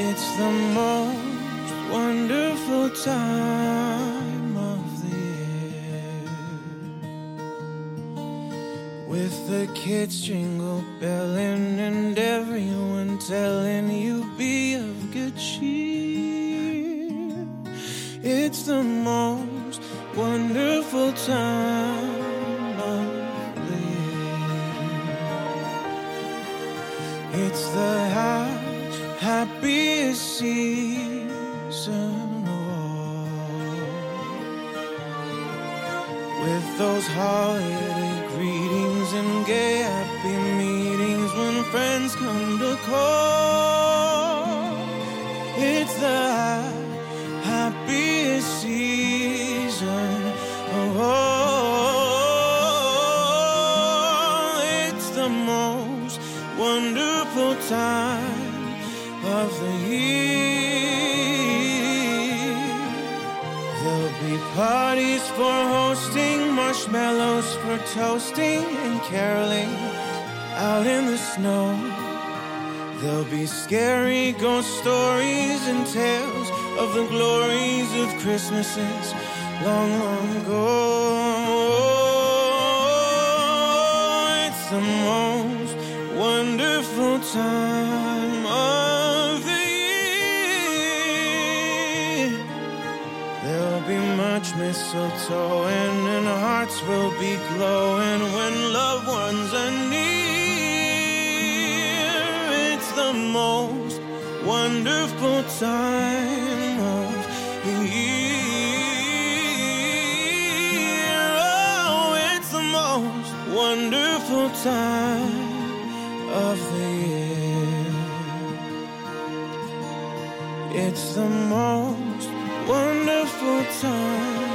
It's the most wonderful time of the year, with the kids jingle belling and everyone telling you be of good cheer. It's the most wonderful time of the year. It's the happiest season of all, with those holiday greetings and gay happy meetings when friends come to call. It's the happiest season of all. It's the most wonderful time of the year. There'll be parties for hosting, marshmallows for toasting, and caroling out in the snow. There'll be scary ghost stories and tales of the glories of Christmases long, long ago. It's the most wonderful time of the year. There'll be much mistletoe and hearts will be glowing when loved ones are near. It's the most wonderful time of the year. Oh, it's the most wonderful time of the year. It's the most wonderful time